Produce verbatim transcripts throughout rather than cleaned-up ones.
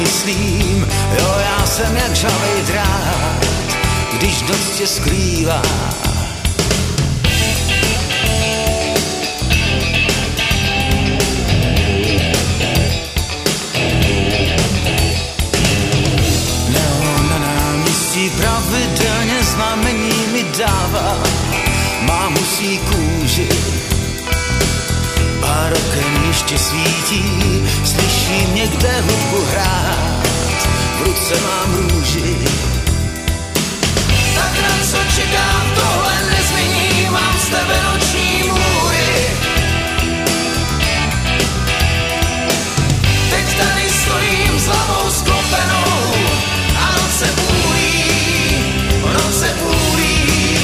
myslím, jo, já jsem jak žavej drát, když noc tě skrývá. Neon na náměstí pravidelně znamení mi dává, mám husí kůži, pár oken ještě svítí, slyším někde hudbu hrát, v ruce mám růži. Tak na co čekám, tohle nezmění, mám z tebe noční můry. Teď tady stojím s hlavou sklopenou a noc se půlí, noc se půlí.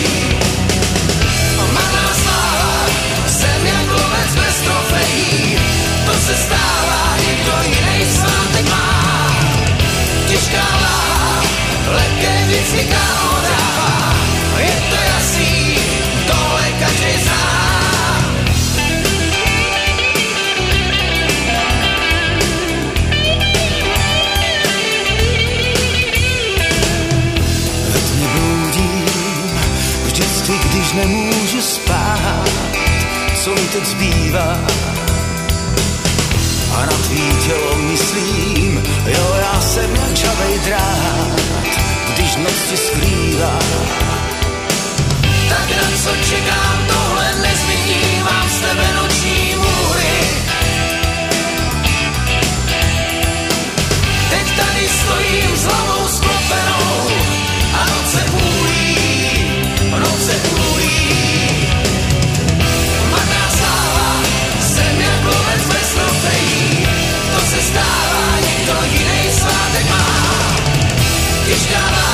Marná sláva, jsem jak lovec bez trofejí, to se stává, někdo jiný svátek má. Těžká váha, lehké výcviká odává, je to jasný, tohle každý zná. Ve tmě bloudím, vždycky, když nemůžu spát, co mi teď zbývá. A na tvý tělo myslím, jo, já jsem jak žavej drát, když noc tě skrývá. Tak na co čekám, tohle nezmění, mám z tebe noční můry. Teď tady stojím s hlavou sklopenou a noc se půlí, noc se půlí. Marná sláva, jsem jak lovec bez trofejí, to se stává, někdo jiný svátek má. Těžká váha,